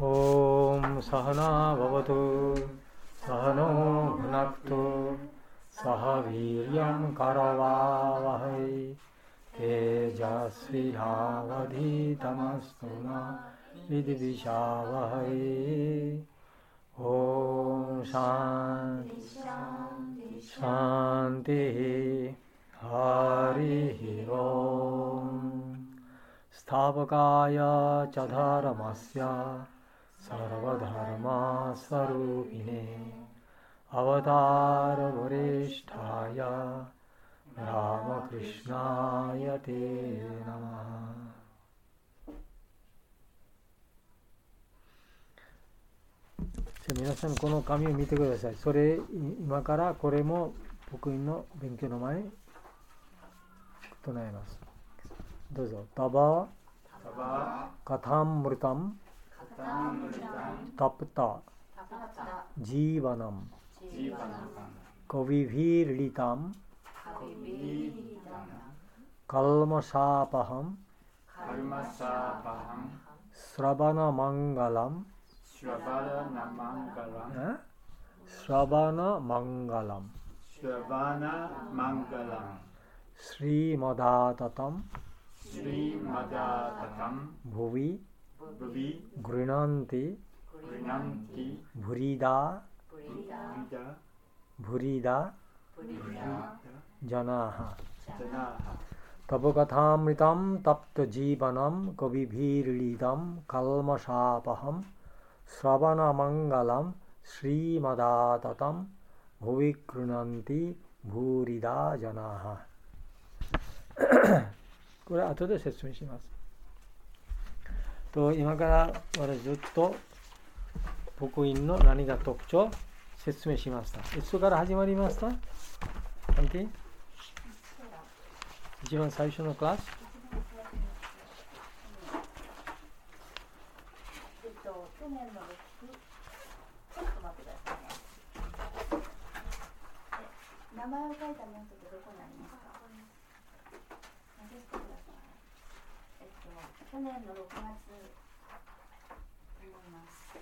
Om Sahana Bhavatu Sahano Bhunaktu Sahaviryam Karavavahai Tejasvidhavadhitamastuna Vidvishavahai. Om Shanti Shanti Harihi Om. Stavakaya Chadharamasya Sarvadharma Sarupine Avatar Varishtaya Ramakrishnaya Te Namaha. 皆さんこの紙を見てください。今からこれも福音の勉強の前に唱えます。どうぞ。タバカタンムルタンタプタジーバナムコビビーリタムカルマシャーパハンスラバナマンガラムスラバナマンガラムスリマダータタムBhuvi Grinanti Bhurida Janaha Tabakatamritam Tapta Jivanam Kavibhirilidam Kalmashapaham Sravana Mangalam Sri Madatatam Bhuvi Grinanti Bhurida Janaha これは後で説明します。今から私ずっと福音の何が特徴を説明しました。いつから始まりました？一番最初のクラス？ 去年の6、ちょっと待ってくださいね。名前を書いたノートってどこにありますか？去年の6月思います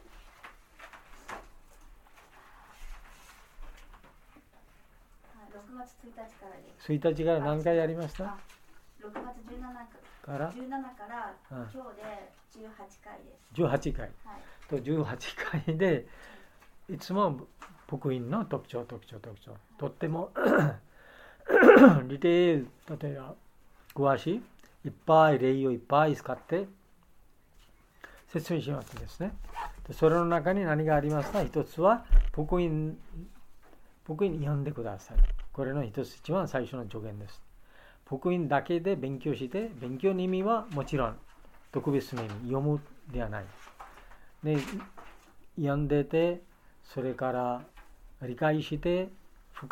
。6月1日からです。 1日から何回やりました？ 6月17から今日で18回です。 18回、はい、と18回でいつも福音の特徴とってもリテール、例えば詳しいいっぱい例をいっぱい使って説明しますですね。それの中に何がありますか？一つは福音読んでください。これの一番最初の助言です。福音だけで勉強して、勉強の意味はもちろん特別な意味、読むではない。で、読んでて、それから理解して、深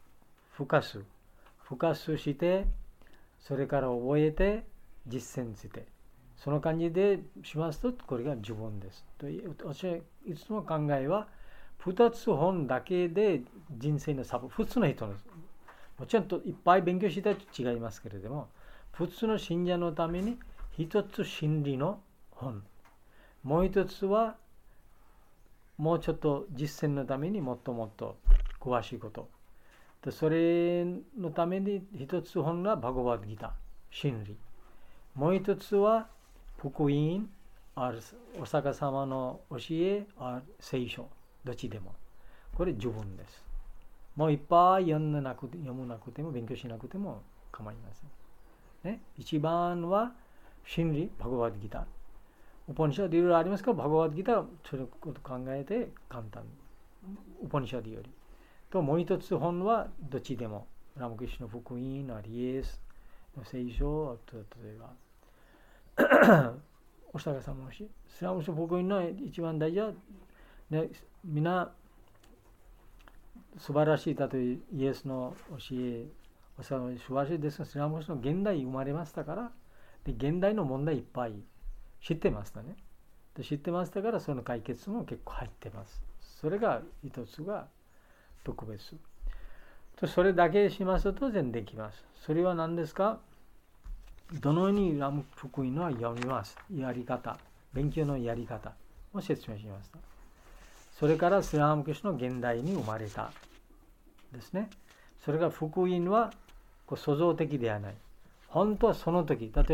くして、それから覚えて実践して、その感じでしますとこれが十分です。私はいつも考えは2つ本だけで人生の普通の人のもちろんいっぱい勉強したいと違いますけれども、普通の信者のために一つ真理の本、もう一つはもうちょっと実践のためにもっともっと詳しいこと。それのために一つ本がバガバッドギター、真理。もう一つは福音、お釈迦様の教え、聖書、どっちでも。これ十分です。もういっぱい読むなくても勉強しなくても構いません。ね、一番は真理、バガバッドギター。ウパニシャドいろいろありますから、バガバッドギター、それを考えて簡単。ウパニシャドより。ともう一つ本はどっちでもラムクリシュの福音、イエスの聖書、例えばお釈迦様の教え、スラムの福音の一番大事は、ね、みんな素晴らしい、例えばイエスの教え、お釈迦の素晴らしいですが、スラムの現代生まれましたから、で現代の問題いっぱい知ってましたね。で知ってましたから、その解決も結構入ってます。それが一つが特別。それだけしますと全然できます。それは何ですか？どのようにラム福音は読みます。やり方、勉強のやり方。 を説明しました。それからスリラムクリシュナの現代に生まれたですね。それが福音は創造的ではない。本当はその時、例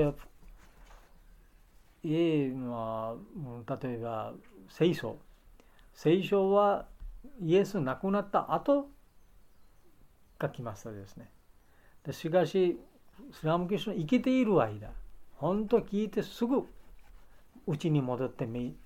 えば聖書はイエス亡くなった後書きましたですね。でしかしスリラムクリシュナ生きている間、本当聞いてすぐうちに戻って日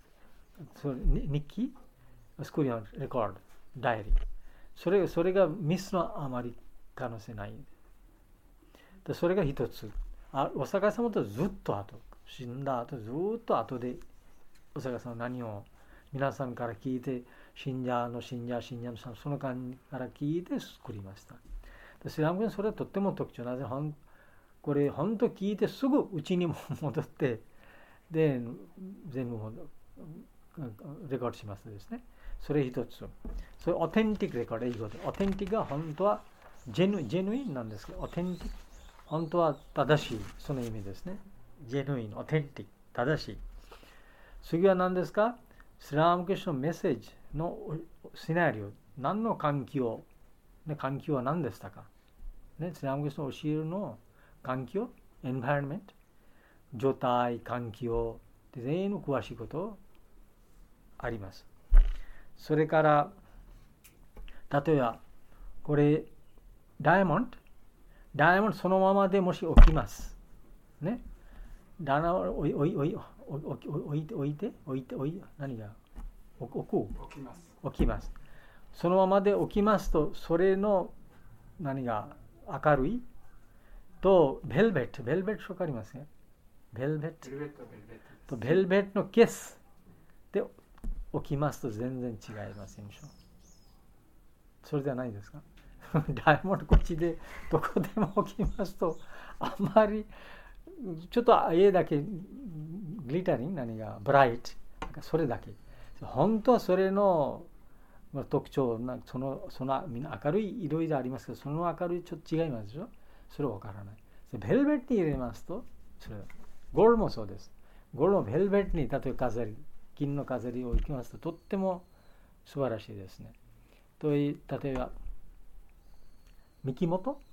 記作りのレコード、ダイアリー、それがミスのあまり可能性ない。でそれが一つ。お釈迦様とずっと後、死んだ後ずっと後でお釈迦様何を皆さんから聞いて、信者のその間から聞いて作りました。でスリラムクリシュナそれはとっても特徴。なぜこれ本当聞いてすぐうちに戻ってで全部レコードしますですね。それ一つ。それオテンティックレコード、英語で。オテンティックが本当はジェヌインなんですけど、オテンティック、本当は正しい、その意味ですね。ジェヌイン、オテンティック、正しい。次は何ですか？スリラムクリシュナのメッセージのシナリオ、何の環境、環境は何でしたか？スリラムクリシュナの教えの環境、エンバイロメント、状態、環境、全部詳しいことあります。それから、例えば、これ、ダイヤモンドそのままでもし起きます。ね。ダイヤモンド置いて、何が起きます。そのままで起きますと、それの何が明るいと、ベルベットわかりますね。ベルベットのケースで起きますと全然違いませんでしょ。それではないですか？ダイヤモンドこっちでどこでも起きますと、あんまりちょっと家だけグリタリング、何がブライト、それだけ。本当はそれの特徴、そのみんな明るい色々ありますけど、その明るいちょっと違いますでしょ。それはわからない。ベルベットに入れますと、それゴールドもそうです。ゴールドもベルベットに例えば飾り、金の飾りを置きますと、とっても素晴らしいですね。例えば、ミキモト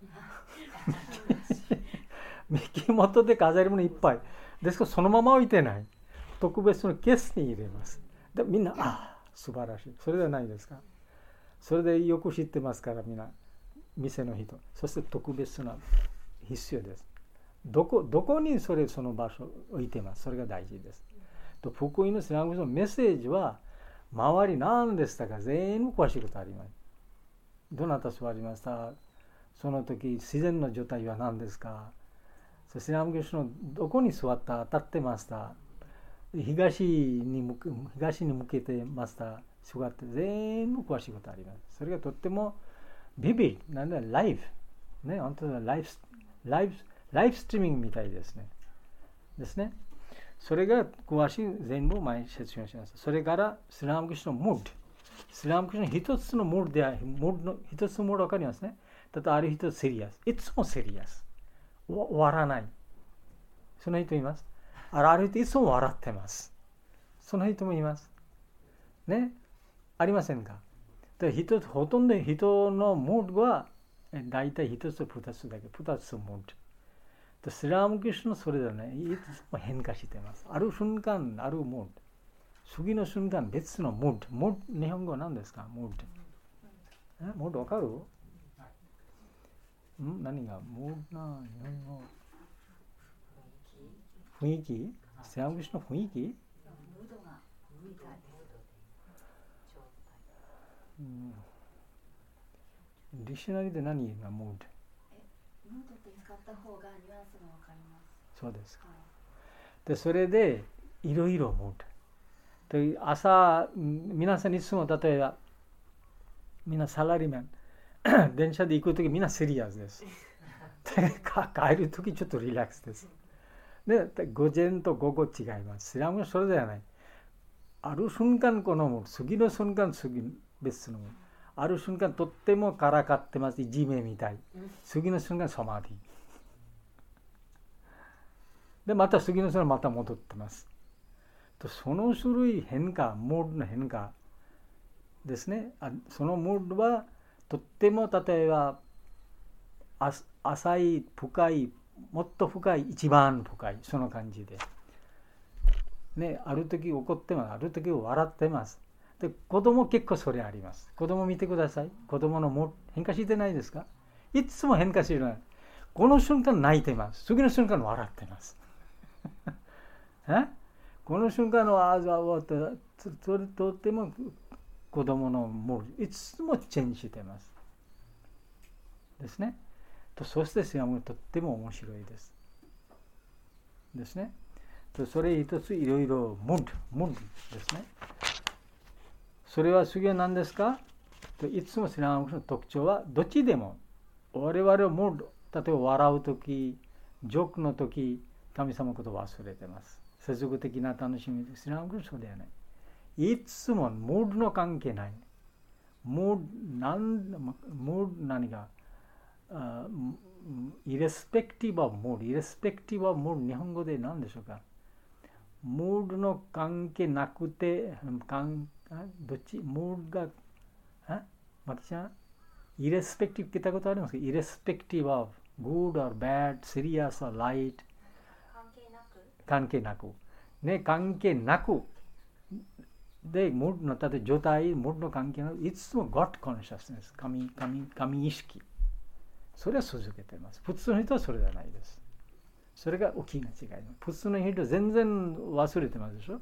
ミキモトで飾り物いっぱい。ですからそのまま置いてない。特別のケースに入れます。でみんな、素晴らしい。それではないですか。それでよく知ってますから、みんな、店の人。そして特別な必要です。どこにその場所を置いてます。それが大事です。と福音のスリラムクリシュナのメッセージは、周り何でしたか、全部詳しいことあります。どなた座りました？その時、自然の状態は何ですか？スリラムクリシュナのどこに座った？当たってました？東に向けてました？座って全部詳しいことあります。それがとってもビビッド、なんだライブ。ね、本当はライフストリーミングみたいですね。それが詳しい全部前に説明しました。それからスリラムクリシュナのムード。スリラムクリシュナの一つのムードで一つのムードわかりますね。例えばある人セリアス。いつもセリアス。終わらない。その人います。ある人いつも笑ってます。その人もいます。ね。ありませんか？ほとんど人のムードは大体一つと二つだけ。二つのムード。スリラムクリシュナそれでね、いつも変化しています。ある瞬間、あるムード。次の瞬間、別のムード。日本語は何ですか？ムード。ムードわかる？何がムードな日本語？雰囲気？スリラムクリシュナの雰囲気？ディクショナリーで何がムード？ ムードって使った方がニュアンスがわかります。 そうですか。でそれでいろいろムード。朝皆さんいつも例えばみんなサラリーマン電車で行くときみんなシリアスです。帰るときちょっとリラックスです。で午前と午後違います。スリラムはそれではない。ある瞬間このムード、次の瞬間別のムード。ある瞬間とってもからかってます。いじめみたい。次の瞬間サマディ。でまた次の瞬間また戻ってます。 とその種類変化、モードの変化ですね。そのモードはとっても例えば浅い、深い、もっと深い、一番深い、その感じで。ね、ある時怒ってます。ある時笑ってます。で、子供結構それあります。子供見てください。子供のモード変化してないですか？いつも変化してない。この瞬間泣いてます。次の瞬間笑ってます。この瞬間の終わってそれとっても子供のモードいつもチェンジしてますですね。そしてそれはとっても面白いですね。それ一ついろいろモードですね。それは次は何ですか？いつもスリランカの特徴はどっちでも我々はモード、例えば笑うとき、ジョークのとき、神様のことを忘れてます。世俗的な楽しみでスリランカのそうではない。いつもモードの関係ない。モード何がイレスペクティブはモード。イレスペクティブはモード。日本語で何でしょうか？モードの関係なくて、どっちモードが、私はイレスペクティブ聞いたことありますか？イレスペクティブは good or bad, serious or light 関係なく。ね、関係なく。で、モードの例えば状態、モードの関係なく、いつも God consciousness、神意識。それは続けています。普通の人はそれではないです。それが大きな違い。普通の人は全然忘れてますでしょ。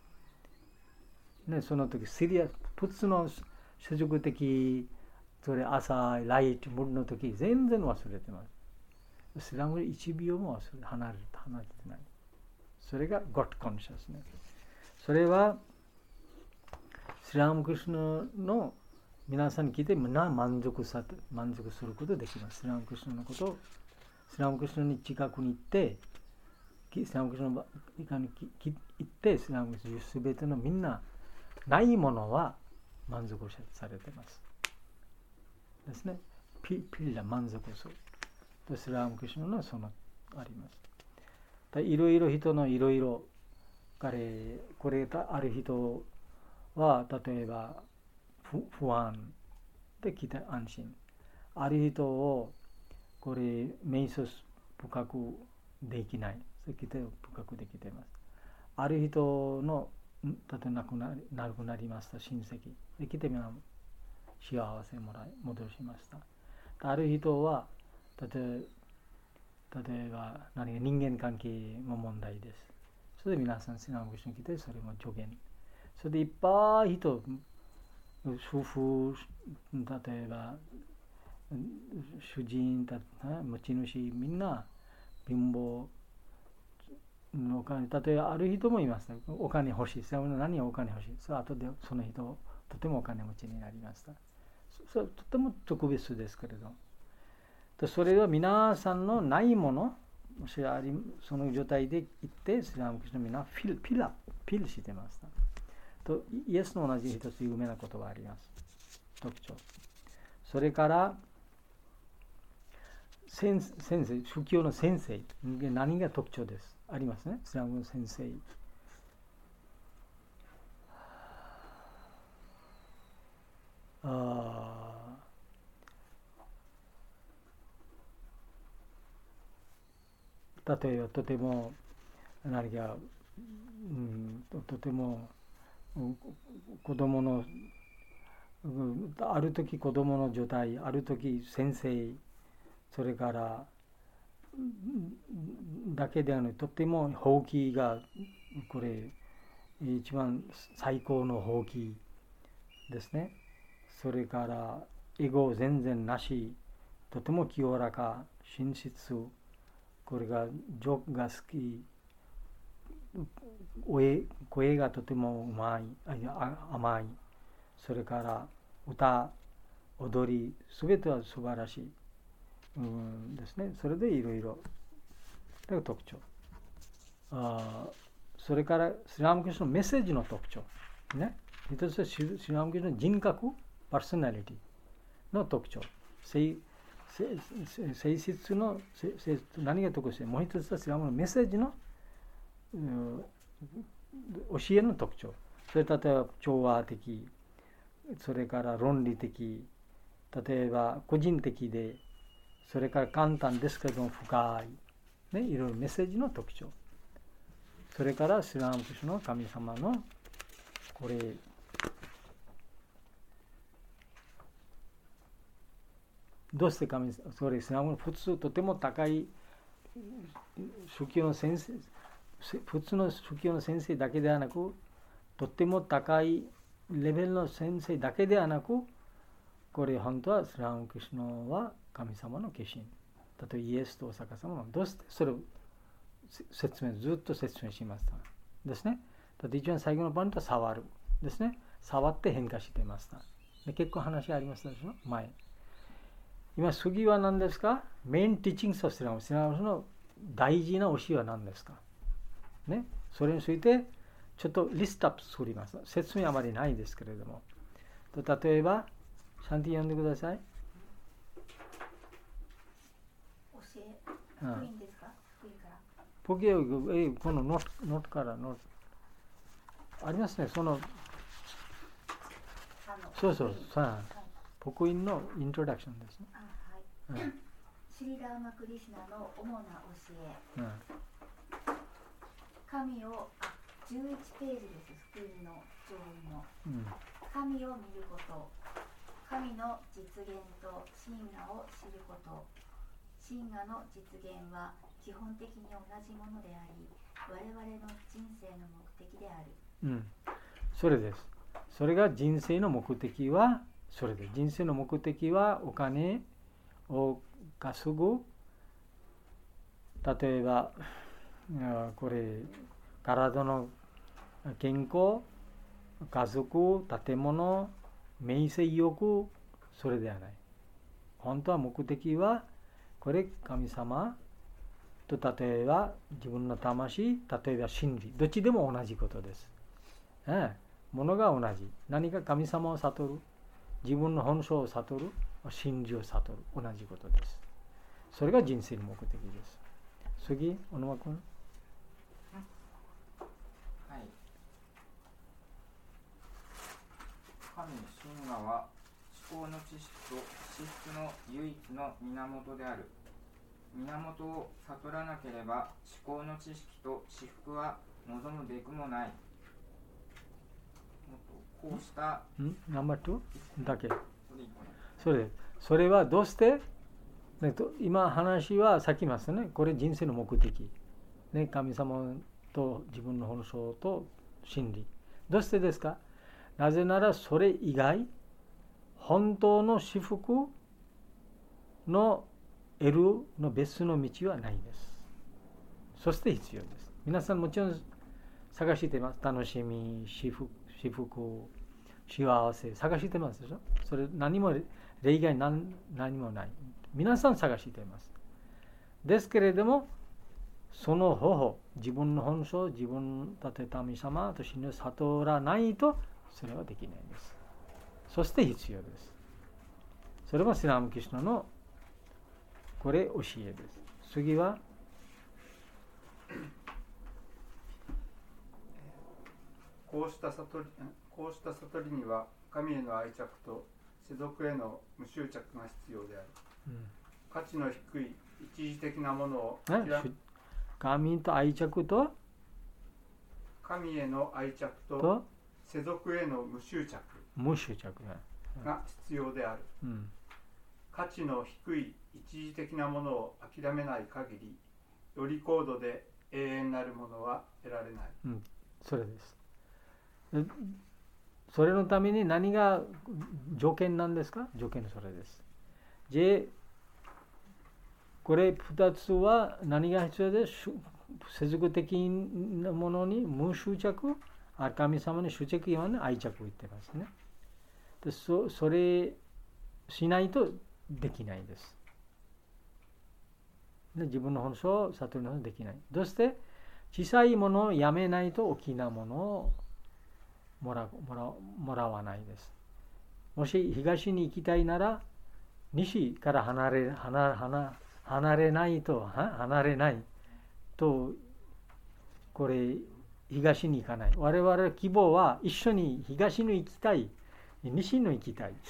ね、その時、普通の世俗的、それ浅い、ライト、モードの時、全然忘れてます。スリランカで1秒も離れてない。それが God consciousness。それは、スリランカクリシュナの皆さんに聞いて皆満足することができます。スリランカクリシュナのことを、スリランカクリシュナに近くに行って、スリランカクリシュナに行って、スリランカクリシュナすべてのみんな、ないものは満足されています。ですね。ピラ満足する。スリランカクリシュナのそのあります。いろいろ人のいろいろ、これある人は例えば不安で来て安心。ある人をこれ瞑想深くできない。それ来て深くできています。ある人の例えば亡くなりました親戚で来て幸せ戻しました。ある人は例えば何か人間関係も問題です。それで皆さんスリランカに来てそれも助言。それでいっぱい人、夫婦、例えば主人、持ち主、みんな貧乏のお金、例えばある人もいます、ね。お金欲しい。何がお金欲しい。それ後でその人、とてもお金持ちになりました。それとても特別ですけれど。それは皆さんのないもの、その状態で行って、スリランカのみんなフィルしてました。とイエスの同じ一つ有名なことがあります。特徴。それから先生、宗教の先生、何が特徴です。ありますね。スリランカの先生。例えばとても何か、とても子供のある時子供の状態、ある時先生、それからだけではなくとても放棄がこれ一番最高の放棄ですね。それからエゴ全然なし、とても清らか、真実、これがジョークが好き、声がとても甘い、それから歌、踊り、すべては素晴らしい、ですね。それでいろいろ特徴。それからスリランカのメッセージの特徴。ね。一つはスリランカの人格、パーソナリティの特徴。性質の何が特徴して、もう一つはスリランカのメッセージの教えの特徴。それ例えば調和的、それから論理的、例えば個人的で、それから簡単ですけども深い、ね、いろいろメッセージの特徴。それからスリラムクシュの神様のこれどうして神様、それスリラムの普通とても高い宗教の先生、普通の宗教の先生だけではなく、とっても高いレベルの先生だけではなく、これ本当はスリラムクシュノは神様の化身。例えばイエスとお釈迦様のどうしてそれをずっと説明しましたですね。だって一番最後のポイントは触るですね。触って変化していました。で結構話ありましたでしょ前。今次は何ですか？メインティーチングスリラムの大事な教えは何ですかね。それについてちょっとリストアップ作ります。説明あまりないですけれども。例えば、シャンティ読んでください。 教え、福音ですか？福音から。 このノートからありますね。そうそう、福音のイントロダクションですね。 はい。シリラーマクリシナの主な教え。神を、11ページです。福音の上位の。神を見ること。神の実現と真我を知ること。真我の実現は基本的に同じものであり、我々の人生の目的である。 それです。それが人生の目的は、それです。人生の目的はお金を稼ぐ。例えば、これ、体の健康、家族、建物、名声欲、それではない。本当は目的は、これ神様と例えば自分の魂、例えば真理、どっちでも同じことです。ものが同じ。何か神様を悟る、自分の本性を悟る、真理を悟る、同じことです。それが人生の目的です。次、小野間君。 はい。神真我は思考の知識と資質の唯一の源である。源を悟らなければ思考の知識と至福は望むべくもない。こうしたナンバー2だけ。それはどうして、今話はさっき言いましたね。これ人生の目的、神様と自分の本性と真理。どうしてですか？なぜならそれ以外本当の至福の得るの別の道はないです。そして必要です。皆さんもちろん探しています。楽しみ、至福、幸せ探してますでしょ。それ何も例外何もない。皆さん探しています。ですけれども、その方法、自分の本性、自分例えば神様と真理を悟らないとそれはできないです。そして必要です。それはスリラムクリシュナのこれ教えです。次はこうした悟りには神への愛着と世俗への無執着が必要である。価値の低い一時的なものを神と愛着と神への愛着と世俗への無執着が必要である。価値の低い一時的なものを諦めない限り、より高度で永遠なるものは得られない。 それです。それのために何が条件なんですか？条件それです。これ2つは何が必要です？世俗的なものに無執着、神様に執着は愛着を言ってますね。でそれしないとできないです。で自分の本性を悟るのはできない。どうして小さいものをやめないと大きなものをもらわないです。もし東に行きたいなら西から離れないとこれ東に行かない。我々の希望は一緒に東に行きたい、西に行きたい。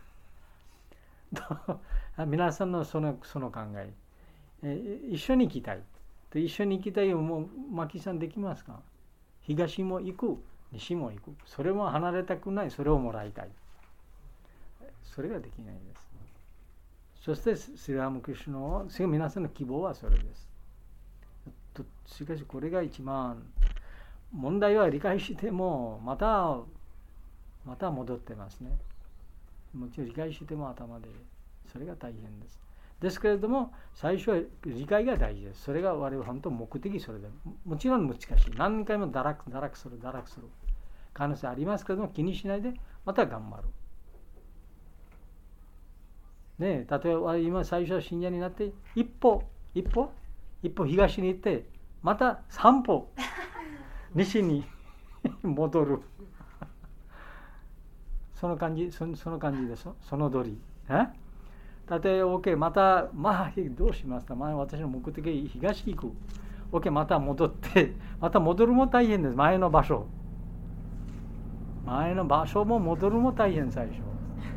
皆さんのその考え。一緒に行きたい。一緒に行きたいをもうマキさんできますか？東も行く、西も行く。それも離れたくない、それをもらいたい。それができないです。そしてスリラムクリシュナは、皆さんの希望はそれです。しかしこれが一番問題は理解してもまた戻ってますね。もちろん理解しても頭でそれが大変です。ですけれども最初は理解が大事です。それが我々本当目的それでもちろん難しい。何回も堕落する可能性ありますけれども気にしないでまた頑張る。ね、例えば今最初は信者になって一歩東に行ってまた3歩西に戻るその感じでしょ。その通り。例えば OK またどうしますか。私の目的東に行く。OK また戻ってまた戻るも大変です。前の場所も戻るも大変最初。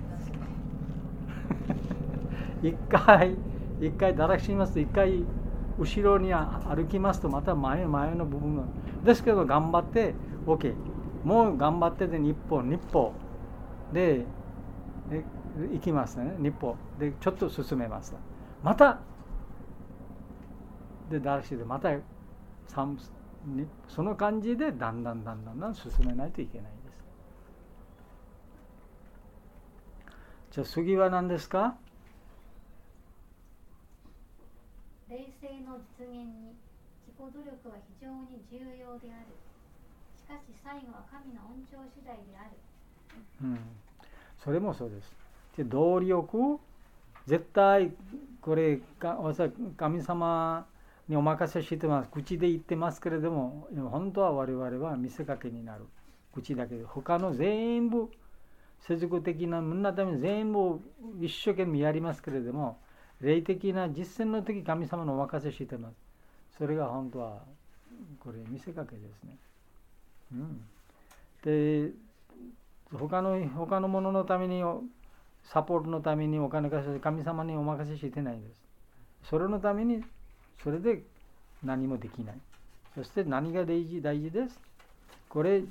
一回堕落しますと一回後ろに歩きますとまた前の部分ですけど頑張って OK もう頑張ってで日歩で行きますね。日歩でちょっと進めます。またで堕落してまたその感じでだんだん進めないといけないです。じゃあ次は何ですか。 霊性の実現に自己努力は非常に重要である。しかし最後は神の恩寵次第である。 それもそうです。努力絶対これ神様にお任せしてます。口で言ってますけれども本当は我々は見せかけになる。口だけで他の全部世俗的なみんなために全部一生懸命やりますけれども霊的な実践の時神様のお任せしてます。それが本当はこれ見せかけですね。で他のもののためにサポートのためにお金貸して神様にお任せしてないです。それのためにそれで何もできない。そして何が大事です。これ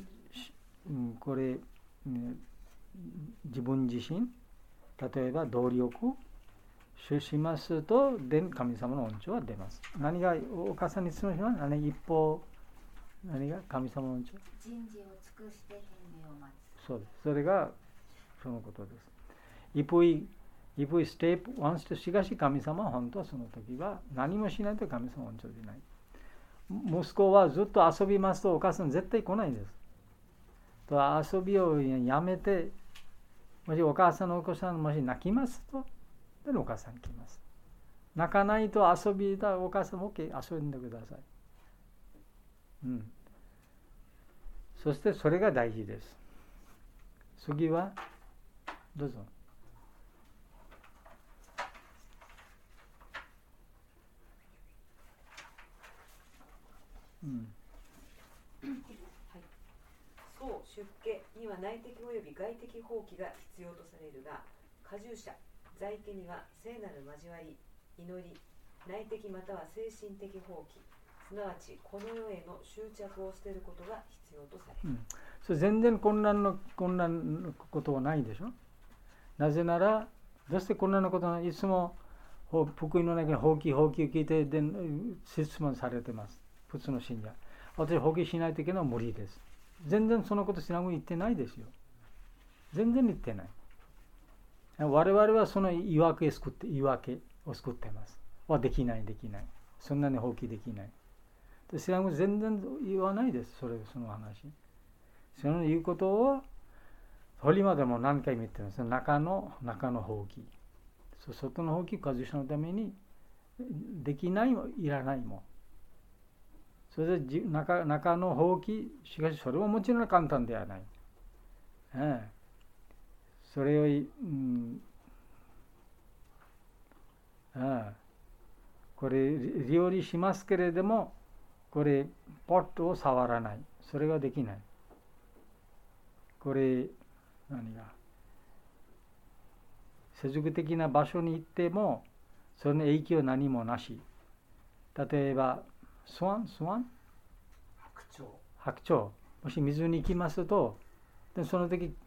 自分自身例えば努力しますと神様の恩寵は出ます。何がお母さんに質問します。何が神様の恩寵。 人事を尽くして天命を待つ。 そうです。それがそのことです。If we step once to しかし神様は本当はその時は何もしないと神様の恩寵でない。息子はずっと遊びますとお母さん絶対来ないです。遊びをやめてもしお母さんのお子さんもし泣きますとお母さん来ます。泣かないと遊びだお母さんも OK 遊んでください。そしてそれが大事です。次はどうぞ。 そう出家には内的および外的放棄が必要とされるが、過重者在家には聖なる交わり、祈り、内的または精神的放棄、すなわちこの世への執着を捨てることが必要とされる。 それ全然困難のことはないでしょ。なぜならどうして困難なことない。いつも福音の中に放棄を聞いて質問されてます。普通の信者。私放棄しないといけないのは無理です。全然そのことしなく言ってないですよ。全然言ってない。我々はその言い訳を作ってます。できない。そんなに放棄できない。知らんこと全然言わないです。その話。その言うことを堀までも何回も言ってます。中の放棄。外の放棄を過重者のためにできないもいらないも。それで中の放棄、しかしそれももちろん簡単ではない。それを、これ料理しますけれども、これポットを触らない。 それができない。これ何が世俗的な場所に行ってもその影響何もなし。例えばスワン白鳥もし水に行きますと、でその時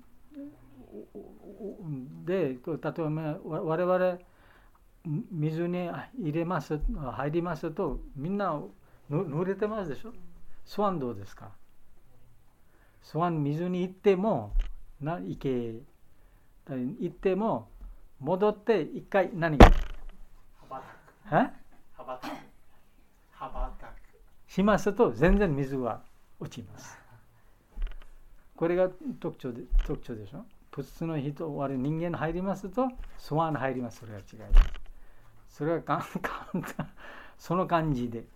で例えば我々水に入りますとみんな濡れてますでしょ。スワンどうですか。スワン水に行っても行っても戻って一回何が羽ばたくしますと全然水は落ちます。これが特徴でしょ。普通の人人間入りますとスワン入ります。それは違います。それは簡単その感じで、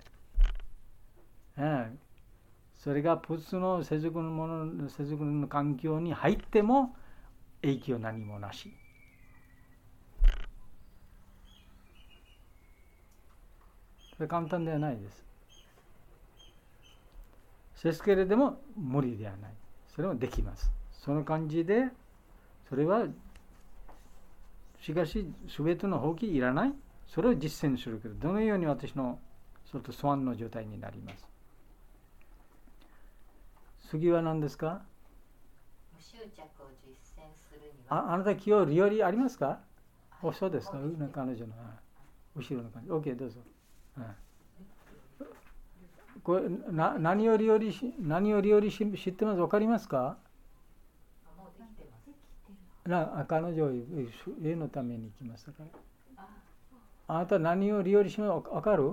それが普通の世俗の環境に入っても影響何もなし。それ簡単ではないです。ですけれども無理ではない。それもできます。その感じで、それはしかし全ての放棄いらない。それを実践するけど、どのように私のスワンの状態になります。次は何ですか。 無執着を実践するには。 あなた今日リオリありますか。そうですか。彼女の後ろの感じ。OK どうぞ。これ何をリオリ知ってます。分かりますか。彼女絵のために来ましたから。あなた何をリオリしますか。分かる。 はい、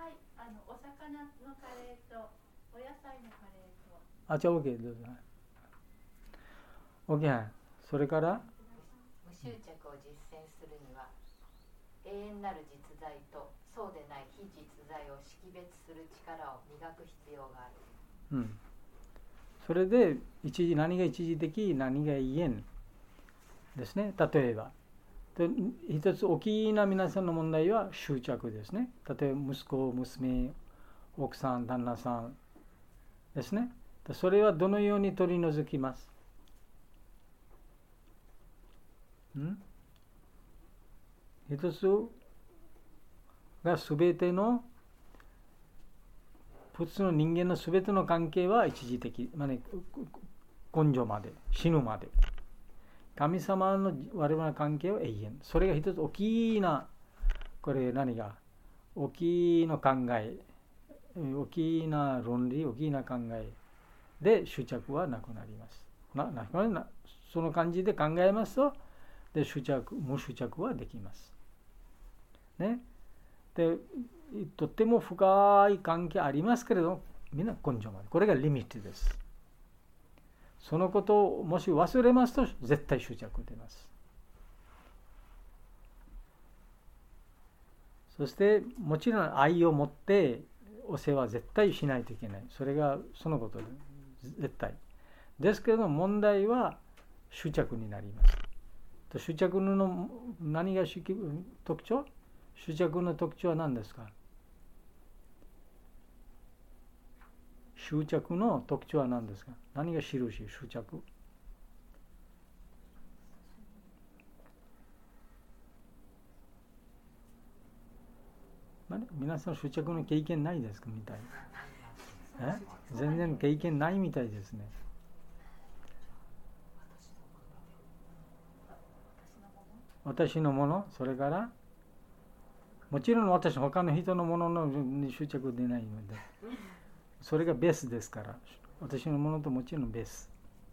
お魚のカレーとお野菜のカレーと。 じゃあ OK どうぞ。OK。それから無執着を実践するには永遠なる実在とそうでない非実在を識別する力を磨く必要がある。 それで何が一時的何が永遠ですね。例えば一つ大きな皆さんの問題は執着ですね。例えば息子、娘、奥さん、旦那さんですね。それはどのように取り除きます。一つが全ての普通の人間の全ての関係は一時的、根性まで死ぬまで。神様の我々の関係は永遠。それが一つ大きなこれ何が大きな考え、大きな論理、大きな考えで執着はなくなります。その感じで考えますとで無執着はできます。ね。でとっても深い関係ありますけれどみんな根性まで。これがリミットです。そのことをもし忘れますと絶対執着出ます。そしてもちろん愛を持ってお世話絶対しないといけない。それがそのことで絶対ですけれど問題は執着になります。執着の何が特徴？執着の特徴は何ですか？執着の特徴は何ですか？何が印？執着。皆さん執着の経験ないですかみたい。全然経験ないみたいですね。私のもの、それからもちろん私他の人のものの執着でないので、それがベースですから、私のものともちろんベース。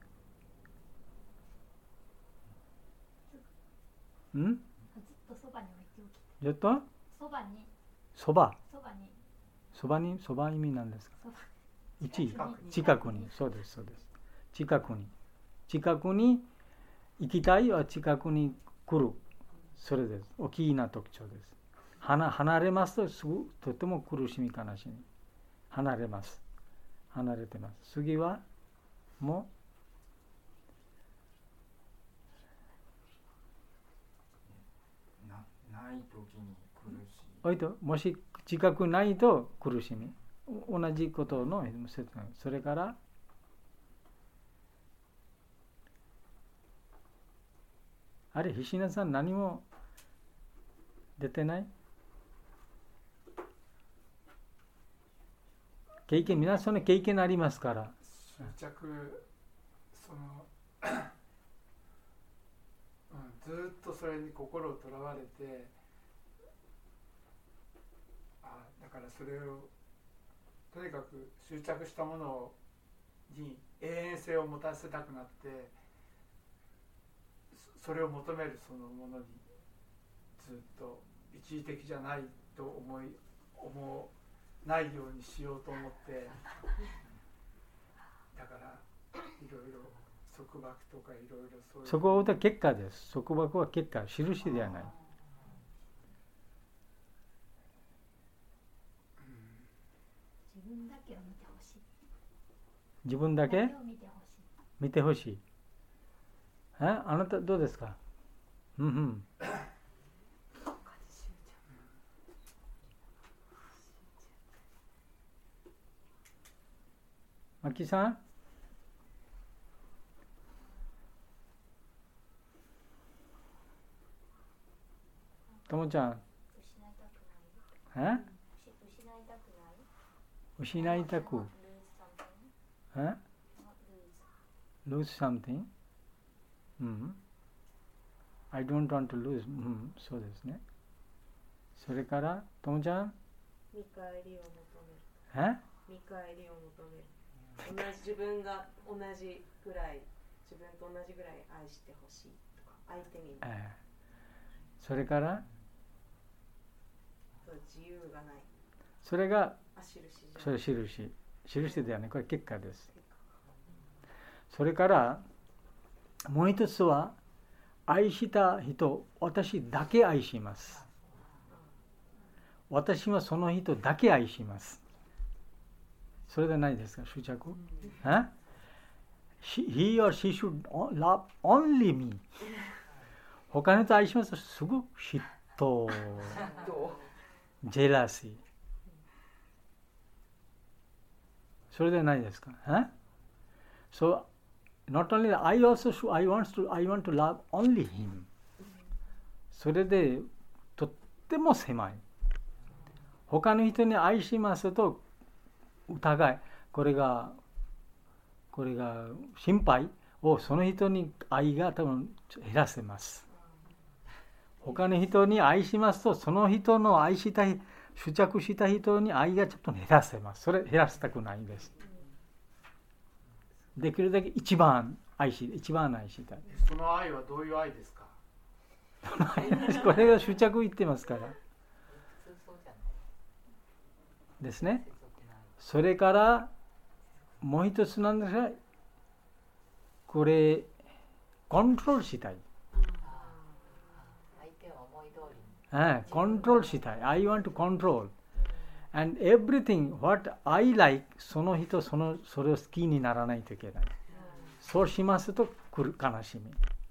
ずっとそばに置いておきたい。 ずっとそばに。 そば意味なんですか？近くに。そうです。近くに行きたいは近くに来る。それです。大きな特徴です。離れますとすぐとても苦しみ悲しみ。離れてます。次はもない時に苦しい。 もし近くないと苦しみ。 同じことの説明。それからあれ、菱名さん何も出てない？経験、皆さんの経験ありますから。 執着、ずっとそれに心をとらわれて、だからそれをとにかく執着したものに永遠性を持たせたくなって、それを求めるそのものにずっと一時的じゃないと思ないようにしようと思って、だからいろいろ束縛とかいろいろそういう。 束縛は結果です。束縛は結果、印ではない。 自分だけを見てほしい。 自分だけ見てほしい。あなたどうですか？マキさん、ともちゃん、失いたくlose something? I don't want to lose. そうですね。それからともちゃん、 見返りを求める。見返りを求める。自分が同じぐらい、自分と同じぐらい愛してほしいとか、相手に、 それから自由がない。 それがそれ印ではね、これ結果です。それからもう一つは、愛した人、私だけ愛します。私はその人だけ愛します。それでないですか、執着？He or she should love only me. 他の人愛しますとすぐ嫉妬、ジェラシー。それでないですか？So not only I also should, I want to love only him. それでとっても狭い。他の人に愛しますと疑い、これが心配を、その人に愛が多分減らせます。他の人に愛しますと、その人の愛したい、執着した人に愛がちょっと減らせます。それ減らしたくないです。できるだけ一番愛したい。 その愛はどういう愛ですか？ これが執着言ってますからですね。それからもう一つなんですが、これコントロールしたい。コントロールしたい。I want to control and everything what I like、 その人それを好きにならないといけない。そうしますと来る悲しみ。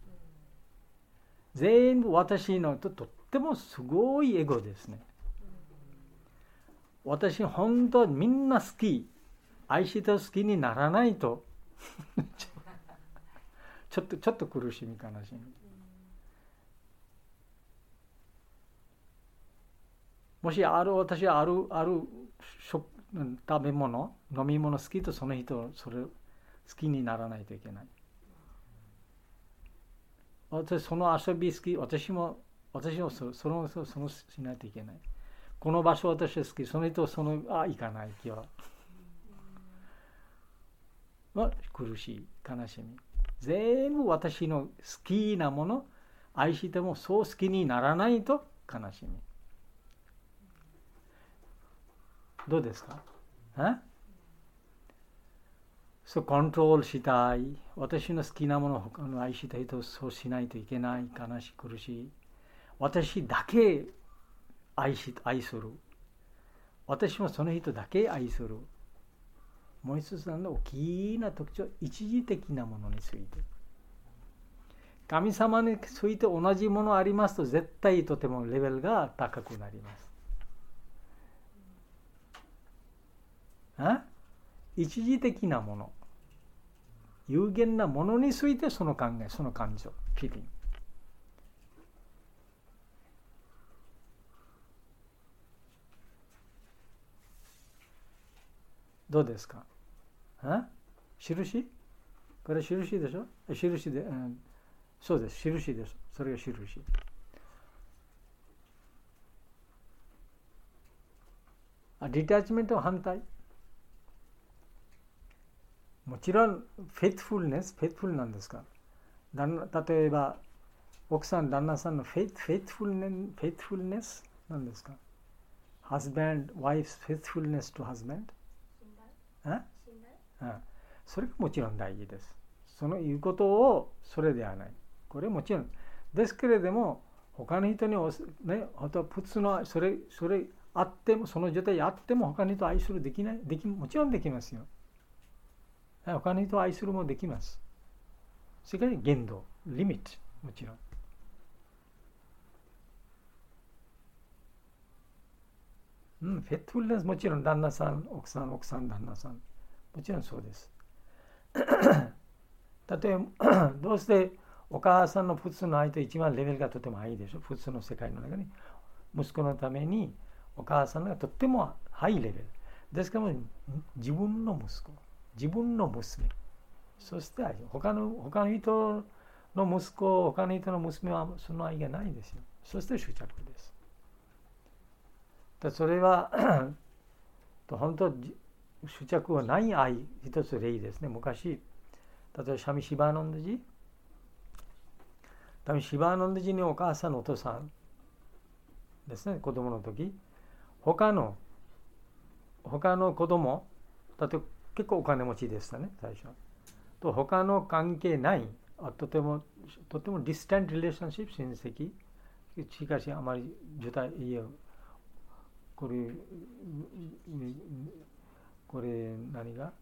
全部私のとってもすごいエゴですね。私本当みんな好き、愛して好きにならないとちょっと苦しみ悲しみ。もし私はある食べ物飲み物好きと、その人それ好きにならないといけない。私その遊び好き、私もそのしないといけない。この場所私は好き、その人行かない気は苦しい悲しみ。全部私の好きなもの愛してもそう好きにならないと悲しみ。どうですか？そうコントロールしたい。私の好きなものを他の愛したいとそうしないといけない。悲しい苦しい。私だけ愛する。私もその人だけ愛する。もう一つの大きな特徴、一時的なものについて。神様について同じものありますと、絶対とてもレベルが高くなります。 一時的なもの、有限なものについてその考え、その感情、フィーリング。どうですか？印？これ印でしょ？印で、そうです、印です。それが印。ディタッチメントは反対。もちろん、フェイトフルなんですか？例えば、奥さん、旦那さんのフェイトフルネスなんですか？ husband, wife's faithfulness to husband? それがもちろん大事です。その言うことをそれではない。これもちろんですけれども、他の人にね、普通のそれあっても、その状態あっても他の人を愛するできない、もちろんできますよ。他の人を愛するもできます。それから限度、リミット、もちろん。フェイトフルネス、もちろん旦那さん、奥さん、旦那さん。もちろんそうです。例えば、どうしてお母さんの普通の愛と一番レベルがとてもハイでしょ。普通の世界の中に。息子のためにお母さんがとってもハイレベル。ですから自分の息子、自分の娘、そして他の人の息子、他の人の娘はその愛がないですよ。そして執着です。それは本当執着はない愛、一つ例ですね。昔、例えばシャミ・シバーナンダジ、シバーナンダジにお母さんのお父さんですね、子供の時、他の子供、例えば結構お金持ちでしたね、最初。と他の関係ない、とてもディスタントリレーションシップ、親戚、しかしあまりこれ何が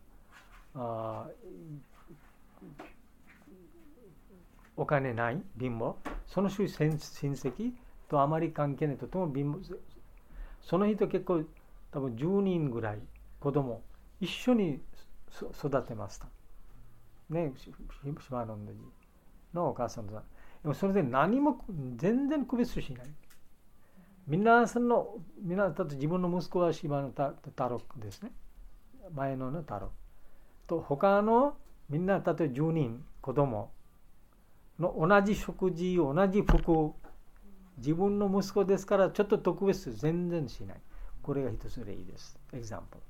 お金ない貧乏、その親戚とあまり関係ない、とても貧乏、その人結構多分10人ぐらい子供一緒に育てましたね、シバーナンダジのお母さんとさん。でもそれで何も全然区別しない。皆さんのだって自分の息子はシバのタロクですね、前のタロと、他のみんな例えば10人子供の同じ食事、同じ服、自分の息子ですからちょっと特別全然しない。これが一つ例です。エグザンプル。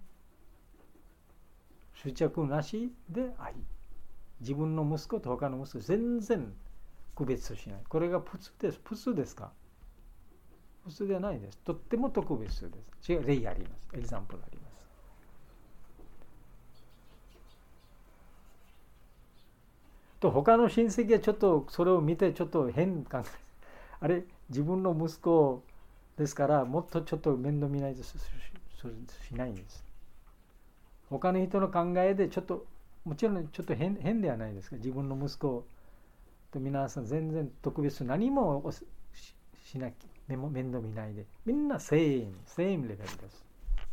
執着なしで愛。自分の息子と他の息子全然区別しない。これが普通です。普通ですか？普通ではないです。とっても特別です。違う、例あります。エグザンプルあります。と他の親戚はちょっとそれを見てちょっと変考え、あれ自分の息子ですからもっとちょっと面倒見ないと しないんです。他の人の考えでちょっともちろんちょっと変ではないですか。自分の息子と皆さん全然特別何もしなきゃ面倒見ないで、みんなセームレベルです。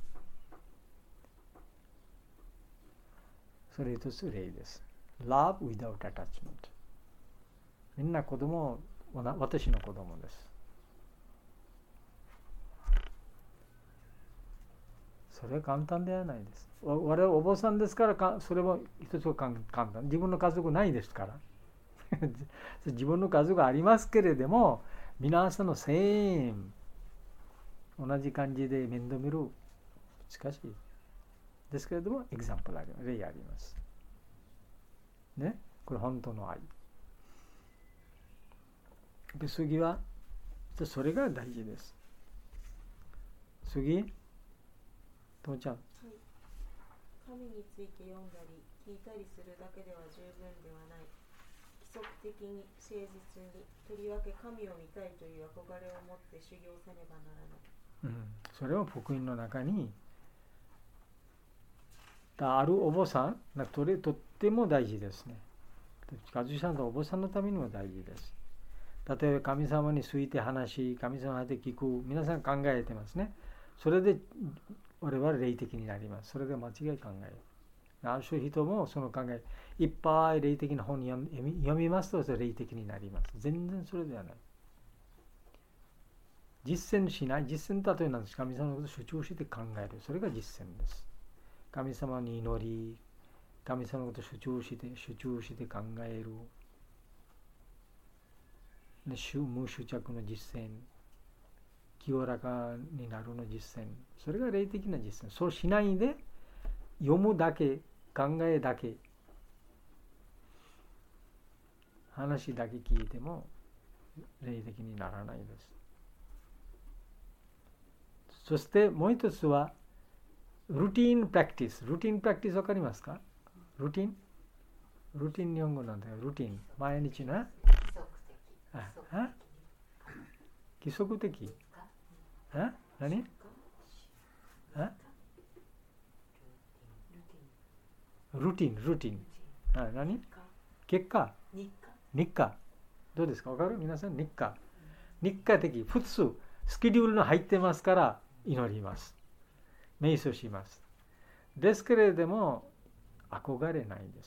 それ一つ例です。Love without attachment。みんな子供、私の子供です。それは簡単ではないです。我々お坊さんですからそれも一つは簡単。自分の家族ないですから自分の家族ありますけれども、皆さんのセーム同じ感じで面倒見る難しいですけれども、エグザンプルあります。例ありますね。これ本当の愛で、次はそれが大事です。次、ともちゃん。 神について読んだり聞いたりするだけでは十分ではない。規則的に誠実に、とりわけ神を見たいという憧れを持って修行せねばならない。 それは福音の中にあるお坊さんがとっても大事ですね。カズさんとお坊さんのためにも大事です。例えば神様について話し、神様に聞く、皆さん考えてますね。それで俺は霊的になります。それが間違い考え。ある種人もその考え、いっぱい霊的な本読みますと、それ霊的になります。全然それではない。実践しない。実践例えなんです。神様のことを主張して考える。それが実践です。神様に祈り、神様のことを主張して考える。無執着の実践。清らかになるの実践。それが霊的な実践。そうしないで、読むだけ、考えだけ、話だけ聞いても霊的にならないです。そしてもう一つは、ルーティンプラクティス。ルーティンプラクティスわかりますか？ルーティン日本語なんだよ。ルーティン。毎日な。規則的。何？ルーティン。何？結果？日課。どうですか？わかる？皆さん、日課的。普通、スケジュールの入ってますから祈ります。瞑想します。ですけれども、憧れないです。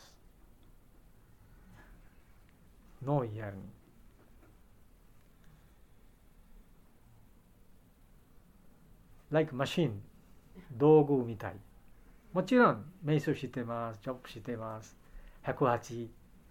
ノーイヤルに。like マシン、道具みたい。もちろん、瞑想してます、ジョブしてます、108、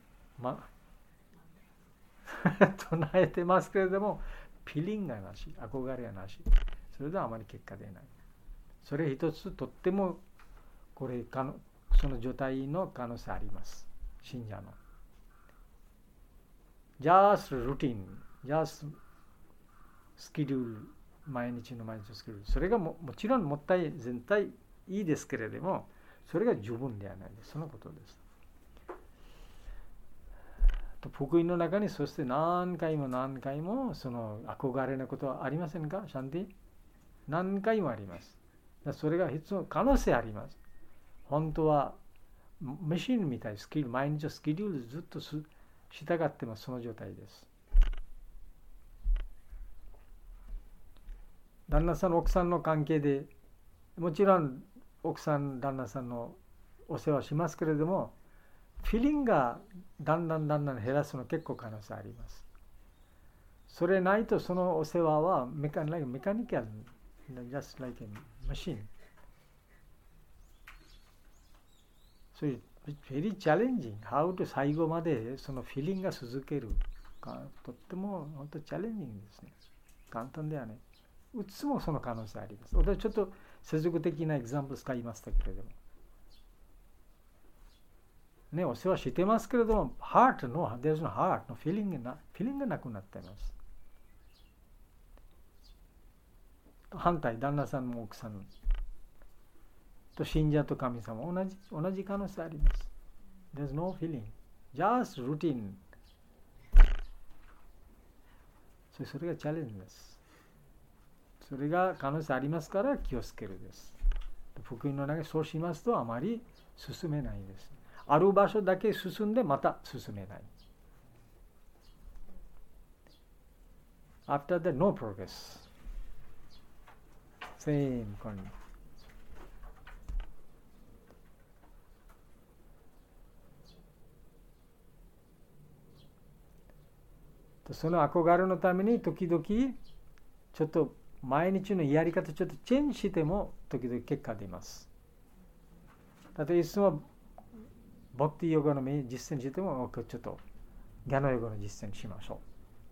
唱えてますけれども、フィーリングがなし、憧れがなし。それではあまり結果出ない。それ一つとっても、その状態の可能性あります。信者の。just routine, just スケジュール、毎日のスケジュール。それが もちろん全体いいですけれども、それが十分ではないです。そのことです。福音の中にそして何回もその憧れのことはありませんか？シャンティ？何回もあります。それが必要可能性あります。本当はマシンみたい毎日スケジュールずっと従ってます。その状態です。旦那さん奥さんの関係でもちろん奥さん旦那さんのお世話しますけれども、フィーリングがだんだん減らすの結構可能性あります。それないとそのお世話はメカニカル、just like a machine。So it's very challenging. How to 最後までそのフィーリングが続けるか、とっても本当チャレンジングですね。簡単ではね。いつもその可能性あります。私ちょっと世俗的なエグザンプル使いましたけれども。ね、お世話してますけれども、there's no heart, no feeling がなくなっています。反対、旦那さんも奥さんと信者と神様同じ可能性あります。There's no feeling, just routine。それがチャレンジです。それが可能性ありますから気をつけるです。福音の中でそうしますとあまり進めないです。ある場所だけ進んでまた進めない。After that, no progress. Same concept. その憧れのために時々ちょっと毎日のやり方ちょっとチェンジしても時々結果出ます。例えばいつもボクティヨガの実践してもちょっとギャナヨガの実践しましょ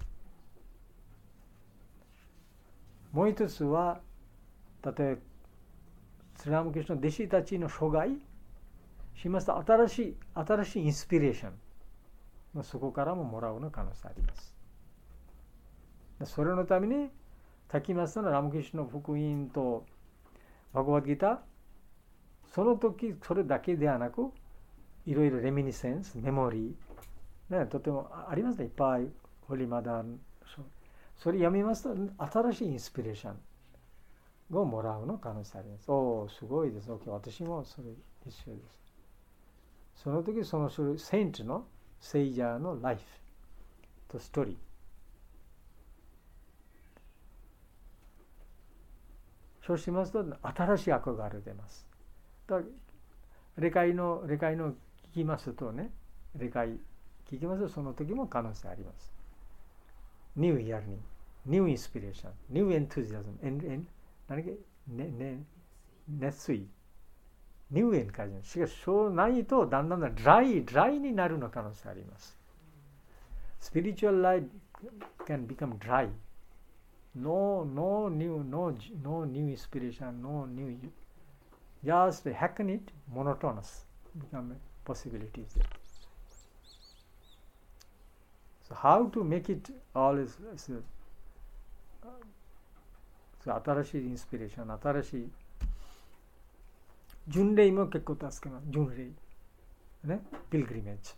う。もう一つは例えばスリラム教の弟子たちの諸外しますと新しいインスピレーションそこからももらうの可能性あります。それのためにタキマスのラムキシュの福音とバガバッドギターその時それだけではなくいろいろレミニセンスメモリー、ね、とてもありますね。いっぱいホリマダンそれ読みますと新しいインスピレーションをもらうの可能性あります。おおすごいです。私もそれ一緒です。その時そのセイントの聖者のライフとストーリーそうしますと新しい憧れが出ます。霊界の聞きますとね、霊界聞きますとその時も可能性あります。New yearning, new inspiration, new enthusiasm,熱意、new encouragement。しかしそうないとだんだんドライになるの可能性あります。Spiritual life can become dry. No new inspiration, no new, just hackneyed, monotonous become possibilities there. So how to make it always新しいインスピレーション、新しい巡礼も結構助けます。巡礼ね、ピルグリメージ、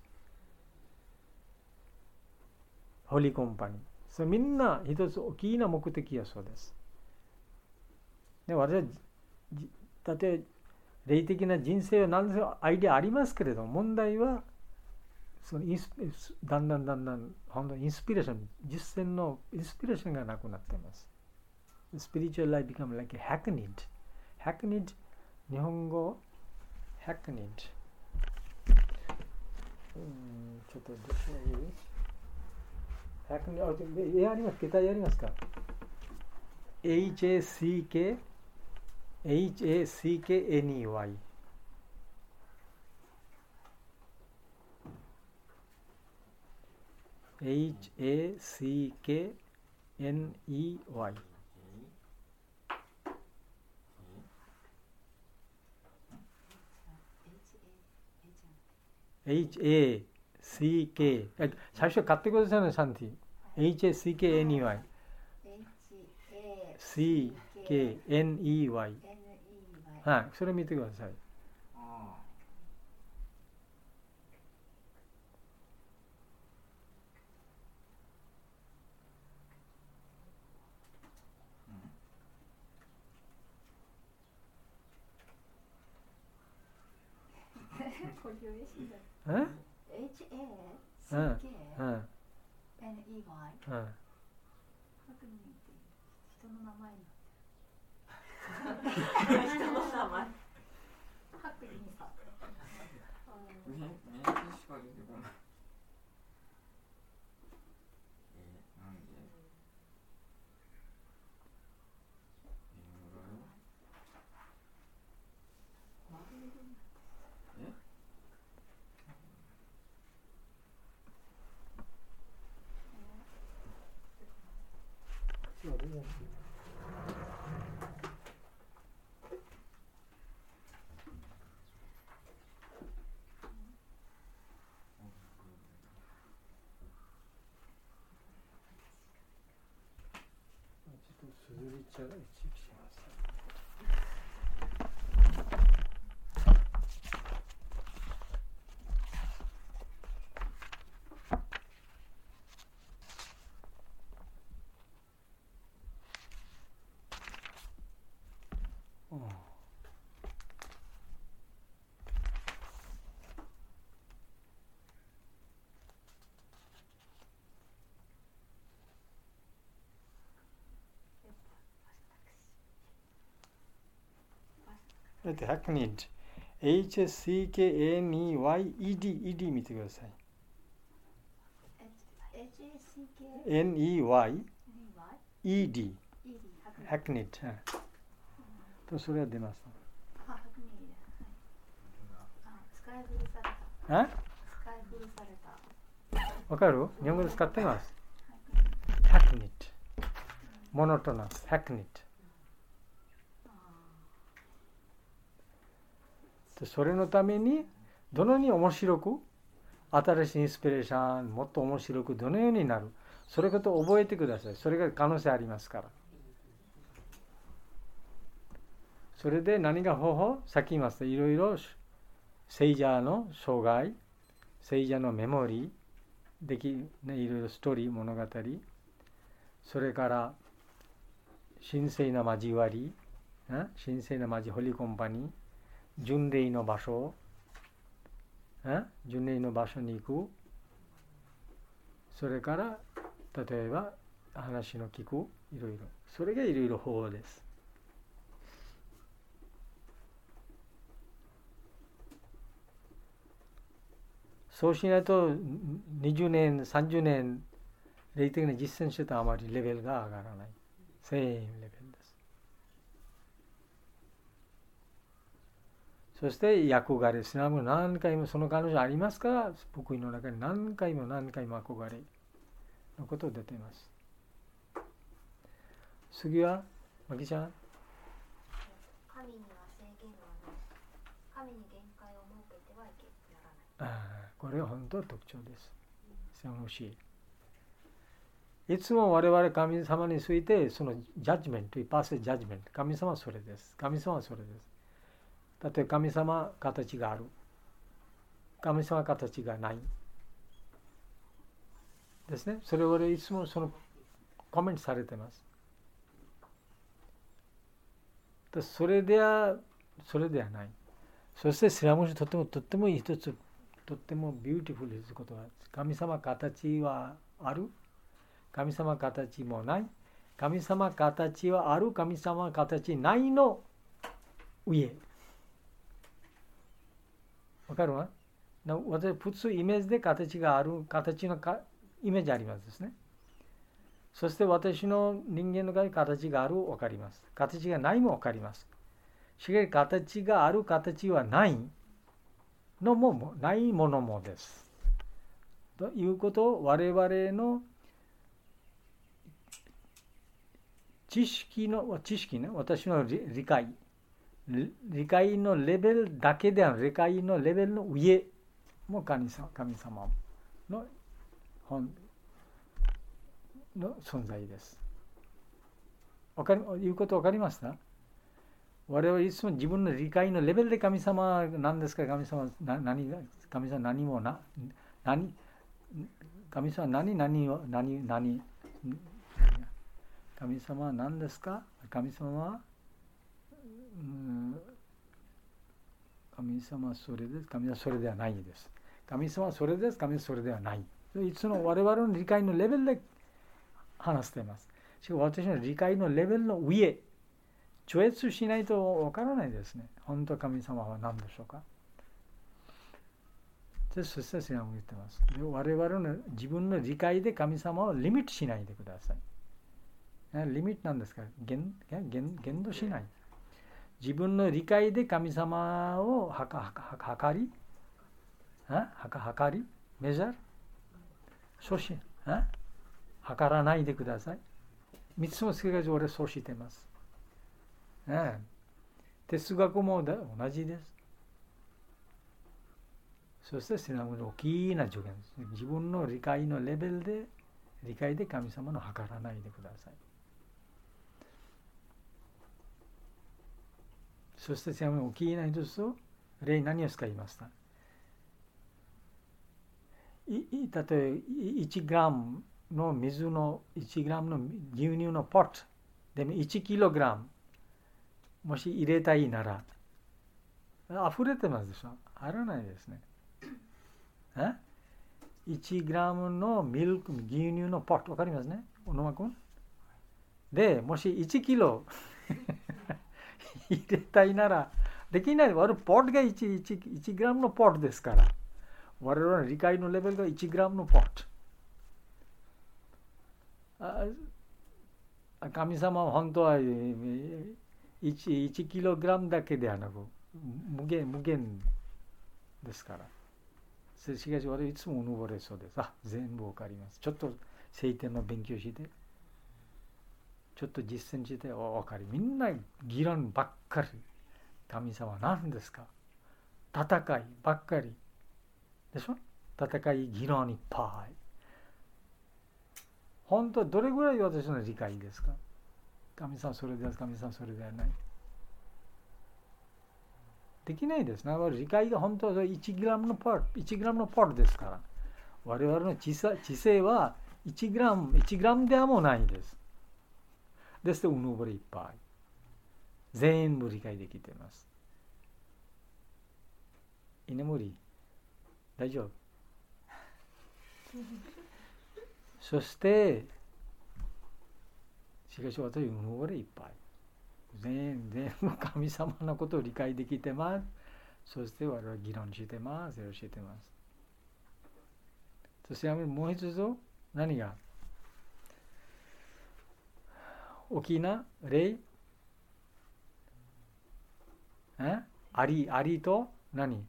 ホリーコンパニー、それみんな一つ大きな目的はそうです。で、私はだって霊的な人生は何でアイデアありますけれども、問題はそのだんだん本当にインスピレーション、実践のインスピレーションがなくなっています。Spiritual life become like a hackneyed。日本語 hackneyed。ちょっとどうしよう。hackneyed、やります。桁やりますか。HACKNEY。HACK、最初買ってくださいね、サンティ。HACKNEY。CKNEY。はい、それ見てください。hackneyed。HCKNEYED 見てください。NEYED。hackneyed。とそれは出ます。わかる？日本語で使ってます。hackneyed。モノトナス。hackneyed。それのためにどのように面白く、新しいインスピレーション、もっと面白くどのようになる、それこと覚えてください。それが可能性ありますから。それで何が方法、さっき言いました、いろいろ聖者の生涯、聖者のメモリーでいろいろストーリー、物語、それから神聖な交わり、神聖な交ホリーコンパニー、巡礼の場所、巡礼の場所に行く、それから例えば話の聞く、いろいろ、それがいろいろ方法です。 そうしないと20年、30年、霊的な実践してたらあまりレベルが上がらない。セームレベルです。そして憧れ、すなわち何回もその彼女ありますから、福音の中に何回も憧れのことが出ています。次は、マキちゃん。 神には制限はない。神に限界を設けてはいけならない。 これは本当の特徴です。素晴らしい。いつも我々神様についてそのジャッジメント、パーセジャッジメント、神様はそれです。神様はそれです。例えば神様形がある。神様形がない。ですね。それをいつもそのコメントされています。それではない。そしてスラムシとっても一つ、とってもビューティフルですことは、神様形はある。神様形もない。神様形はある。神様形ないの上。わかるわ？私、普通イメージで形がある、形のイメージありますですね。そして私の人間の形がある、わかります。形がないもわかります。しかし形がある、形はないのも、ないものもです。ということを我々の知識ね、私の理解のレベルだけでは理解のレベルの上も神様の存在です。言うこと分かりました？我々いつも自分の理解のレベルで神様は何ですか、神様は何もな、神様は何神様は何ですか、神様はそれです。神様はそれではないです。神様はそれです。神様はそれではない。いつも我々の理解のレベルで話しています。しかし私の理解のレベルの上、超越しないとわからないですね。本当神様は何でしょうか。そしてそれを言っています。我々の自分の理解で神様をリミットしないでください。リミットなんですか？限度しない。自分の理解で神様を測りメジャーそうし測らないでください。三つの世界中俺そうしています。哲学も同じです。そしてそれは大きな助言です。自分の理解のレベルで理解で神様の測らないでください。そしてそれは大きな一つを例何を使いました？例えば1グラムの水の1グラムの牛乳のポットでも1キログラムもし入れたいなら溢れてますでしょ？あらないですね。1グラムのミルク、牛乳のポット、わかりますね？小野間君。で、もし1キロ入れたいなら、できない。ポットが1グラムのポットですから。我々の理解のレベルが1グラムのポット。神様は本当は1キログラムだけではなく無限ですから。しかし私いつもうぬぼれそうです。全部わかります。ちょっと聖典の勉強して、ちょっと実践してわかり。みんな議論ばっかり。神様は何ですか？戦いばっかり。でしょ？戦い、議論いっぱい。本当どれぐらい私の理解ですか？神様それです、神様それではない。できないですね。理解が本当は1グラムのポットですから。我々の知性は1グラムではもないです。ですので、うぬぼれいっぱい。全部理解できています。居眠り大丈夫そして、しかし私、うぬぼれいっぱい。全部神様のことを理解できてます。そして我々は議論してます。よろしくしてます。 そしてもう一つ何が大きな霊アリと何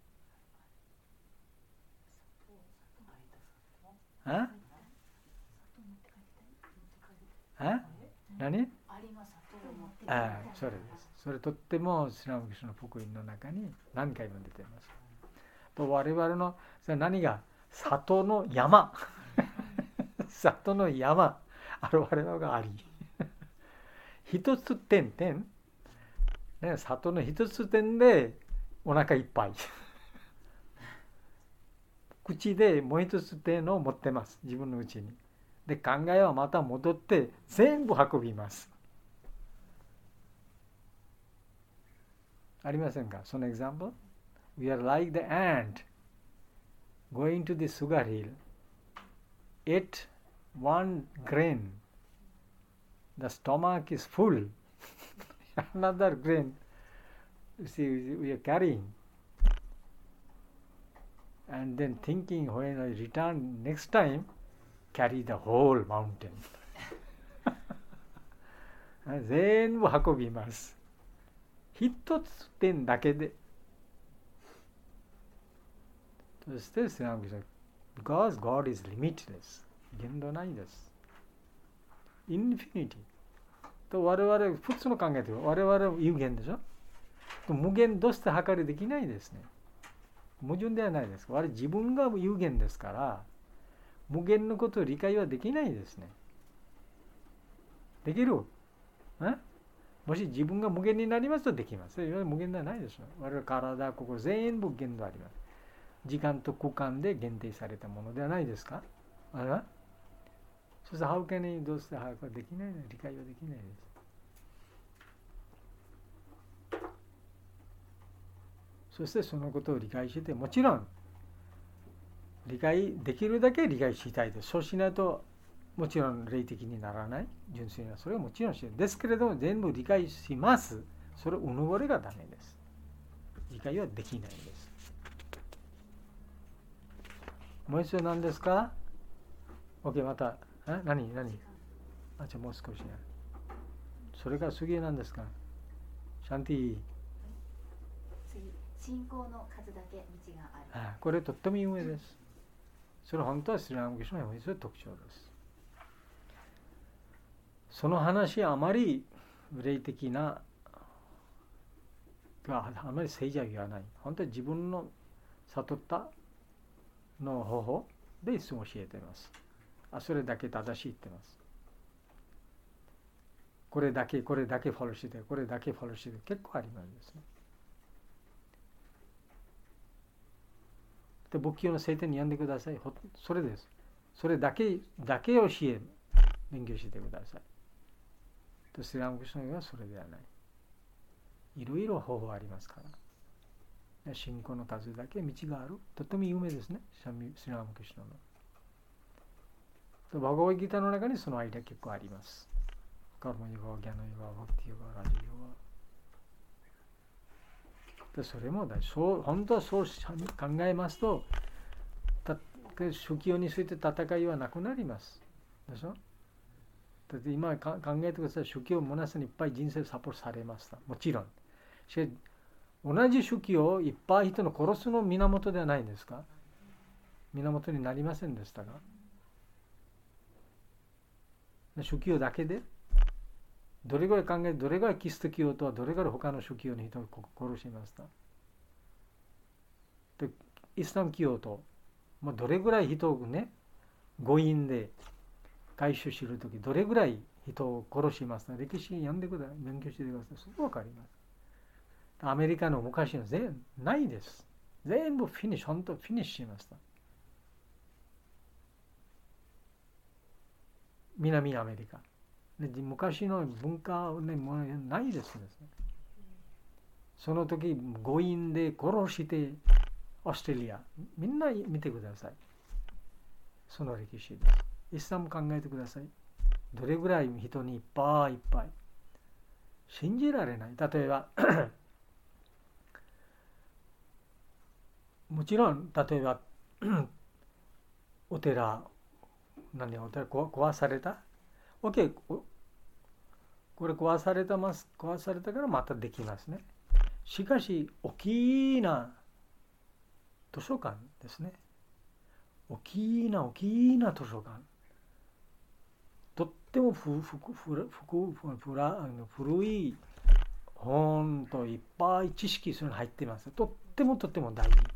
何それです。それとってもスリラムクリシュナの福音の中に何回も出ています。と我々の何が里の山里の山我々があり一つ点ね、里の一つ点でお腹いっぱい口でもう一つ点を持ってます、自分のうちに。で考えはまた戻って全部運びます。ありませんか、その example? We are like the ant going to the sugar hill. Ate one grain. The stomach is full. Another grain. You see, we are carrying. And then thinking when I return next time, carry the whole mountain. 全部運びます。一つ点だけで。そしてスリラムクリシュナ because God is limitless 限度ないです。インフィニティと我々普通の考えで我々は有限でしょ。無限として測りできないですね。矛盾ではないです。我々自分が有限ですから無限のことを理解はできないですね。できる？もし自分が無限になりますとできます。無限ではないですよ。我々体、ここ全部限度あります。時間と空間で限定されたものではないですか？そして How can I どうして把握はできないの？理解はできないです。そしてそのことを理解して、もちろん理解できるだけ理解したいです。そうしないともちろん霊的にならない。純粋なそれはもちろんしてる。ですけれども全部理解します。それうぬぼれがダメです。理解はできないです。もう一度何ですか？ OK また何じゃあもう少しそれから次何ですか？シャンティ信仰の数だけ道がある。 これとっても有名です。それ本当はスリラムクリシュナの特徴です。その話はあまり霊的なあまり聖者は言わない。本当に自分の悟ったの方法でいつも教えています。それだけ正しいって言ってます。これだけフォローしてこれだけフォローして結構ありますですね。で仏教の聖典に読んでください。それです。それだけを勉強してください。スリラムクリシュナはそれではない。いろいろ方法ありますから。信仰の数だけ道がある。とても有名ですね。スリラムクリシュナの。バガヴァッドギータの中にその間結構あります。カルマヨガ、ギャナヨガ、バクティヨガ、ラジヨガ。それも本当はそう考えますと、宗教について戦いはなくなります。でしょ？だって今考えてください。宗教を皆さんいっぱい人生サポートされました。もちろん。しかし同じ宗教をいっぱい人の殺すの源ではないですか？源になりませんでしたが。宗教だけでどれぐらい考えどれぐらいキリスト教とはどれぐらい他の宗教の人を殺しました？でイスラム教とどれぐらい人をね強引で回収するときどれぐらい人を殺しますか？歴史読んでください。勉強してください。すぐ分かります。アメリカの昔はないです。全部本当フィニッシュしました。南アメリカ。で昔の文化は、ね、もうないですね。その時強引で殺してオーストラリアみんな見てください。その歴史です。イスラム考えてください。どれぐらい人にいっぱい信じられない。例えばもちろん例えばお寺、お寺壊された ?OK、これ壊されたからまたできますね。しかし、大きな図書館ですね。大きな図書館。とっても古い本といっぱい知識それに入っています。とっても大事。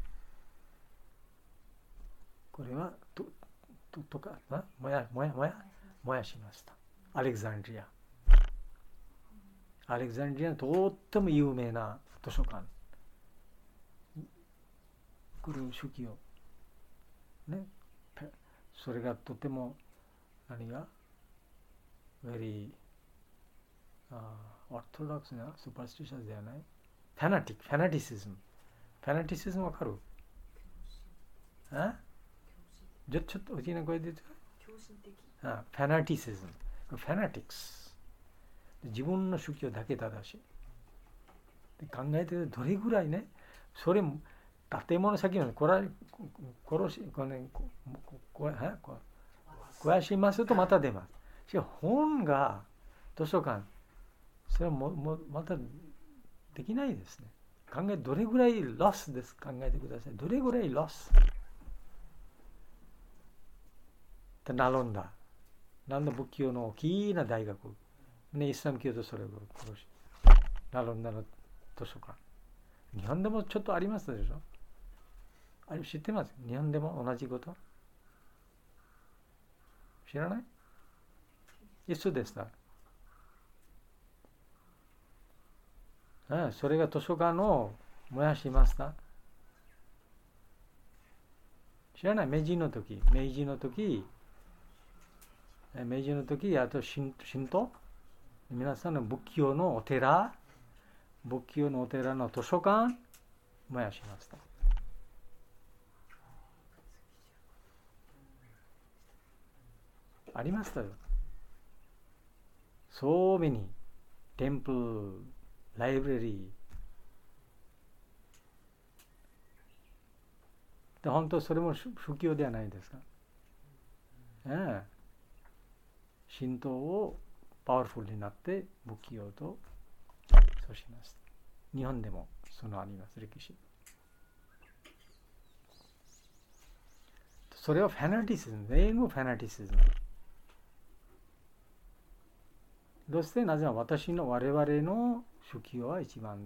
これは燃やしました。アレクザンドリアのとっても有名な図書館。これを手記をね、それがとてもvery orthodox な superstitious ではない。fanaticism わかる？ちょっと大きな声で言って。 狂信的。 fanaticism fanatics 自分の宗教だけ正しい。で考えてどれぐらいね、それも建物先の壊しますとまた出ます。しかし本が図書館、それはもまたできないですね。どれぐらいロスです。考えてください。どれぐらいロス。ナロンダ仏教の大きな大学、ね、イスラム教とそれを殺し、ナロンダの図書館。日本でもちょっとありますでしょ。あれ知ってます？日本でも同じこと？知らない？いつでした？それが図書館を燃やしました。知らない？明治の時、あと神道、皆さんの仏教のお寺の図書館燃やしました。ありましたよ。So many temple, library。で、本当それも布教ではないですか。神道をパワフルになって仏教とそうします。日本でもそのあります、歴史。それはファナティシズム、全部ファナティシズム。どうしてなぜなら我々の宗教は一番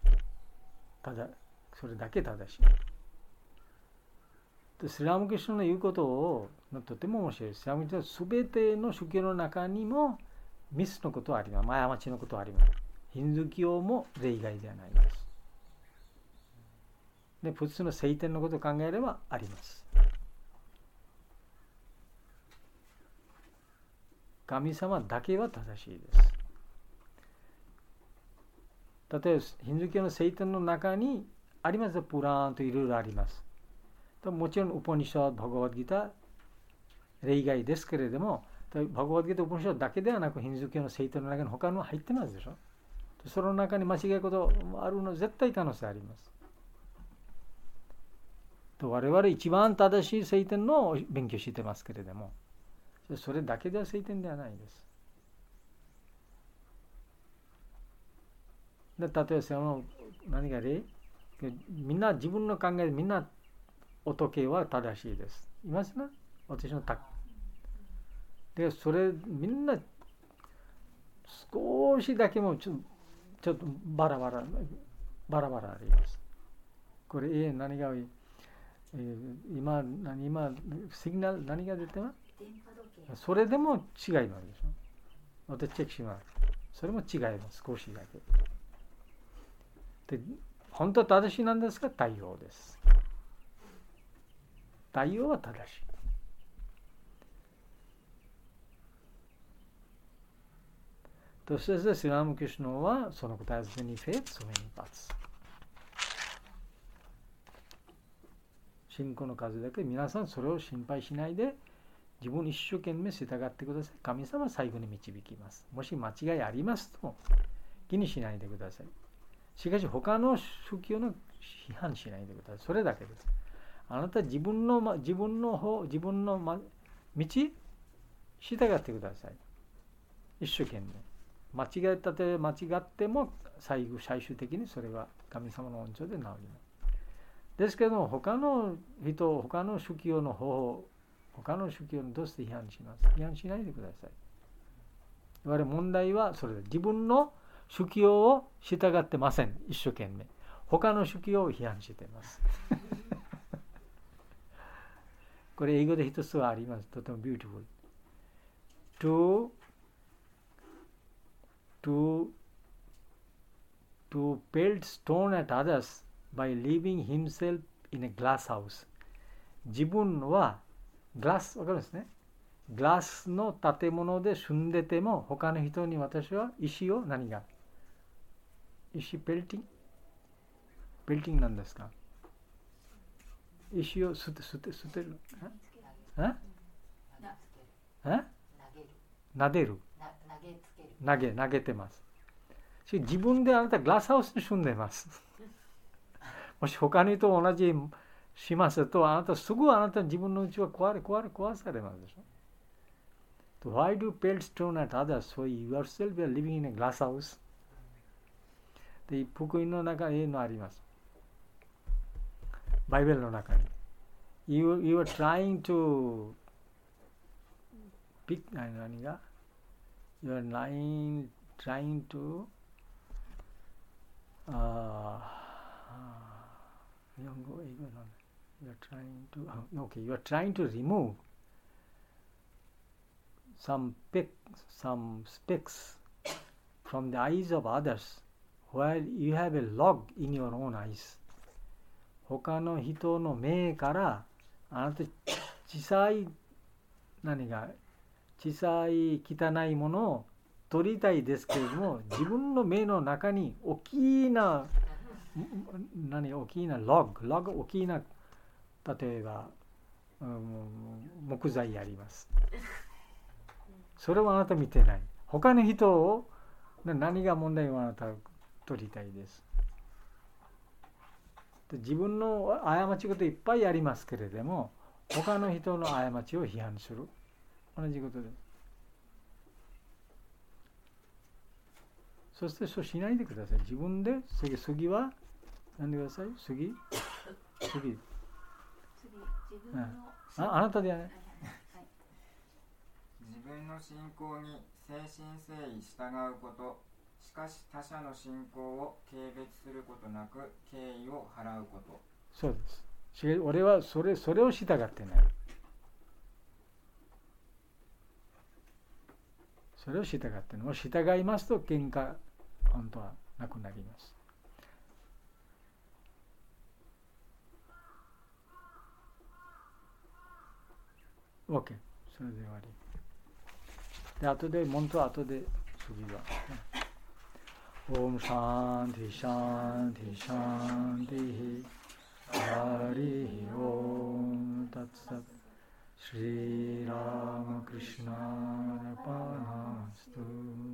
それだけ正しい。スラム教の言うことをとても面白い。スラム教はすべての宗教の中にもミスのことはあります。過ちのことはあります。ヒンズー教も例外ではないです。で、普通の聖典のことを考えればあります。神様だけは正しいです。例えばヒンズー教の聖典の中にあります。プラーンといろいろあります。もちろんウパニシャド、バガバッドギター例外ですけれども、バガバッドギター、ウパニシャドだけではなくヒンズー教の聖典の中に他の入ってますでしょ。その中に間違いことあるの絶対可能性あります。我々一番正しい聖典の勉強してますけれども、それだけでは聖典ではないです。で、例えばその何が例？みんな自分の考えでみんな音形は正しいです。いますね。私ので、それみんな少しだけもちょっとバラバラあります。これ何が多い？今シグナル何が出てます？それでも違いますでしょ。私チェックします。それも違います。少しだけ。で、本当は正しいなんですか？対応です。対応は正しい。としてスラムキシュノはその答えは many faiths, so many paths。信仰の数だけ皆さんそれを心配しないで自分一生懸命従ってください。神様は最後に導きます。もし間違いありますと気にしないでください。しかし他の宗教の批判しないでください。それだけです。 あなた自分の道従ってください。一生懸命。間違っても最終的にそれは神様の恩寵で治ります。ですけど他の人、他の宗教の方法、他の宗教にどうして批判します？批判しないでください。我々問題はそれで、自分の宗教を従ってません。一生懸命。他の宗教を批判しています。これ英語で一つはあります。とてもビューティフル。To pelt stone at others by leaving himself in a glass house. 自分はグラス、わかるんですね。グラスの建物で住んでても、他の人に私は石を石ペルティングなんですか？石を捨てる。投げてます。自分であなたグラスハウスに住んでます。もし他の人と同じしますと、あなたすぐ自分のうちは壊されますでしょ。Why do you pelt stone at others so yourself you are living in a glass house? で、福音の中にあります。バイベルの中に。You are trying to pick 何が You are trying to 日本語、英語なんだ。You are trying to remove some specks from the eyes of others while you have a log in your own eyes. 他の人の目からあなた小さい汚いものを取りたいですけれども、自分の目の中に大きなログ、大きな、例えば、木材あります。それはあなた見てない。他の人を何が問題をあなた取りたいです。自分の過ちこといっぱいありますけれども、他の人の過ちを批判する。同じことです。そしてそうしないでください。自分で次は何でください。次。あなたでやね。 自分の信仰に誠心誠意従うこと。しかし他者の信仰を軽蔑することなく敬意を払うこと。 そうです。俺はそれを従ってない。それを従ってない。もう従いますと喧嘩本当はなくなります。OK。それで終わり。で、後で、本当は後で次は。Om Shanti Shanti Shanti Hari Om Tat Sat Shri Rama Krishna Arpanastu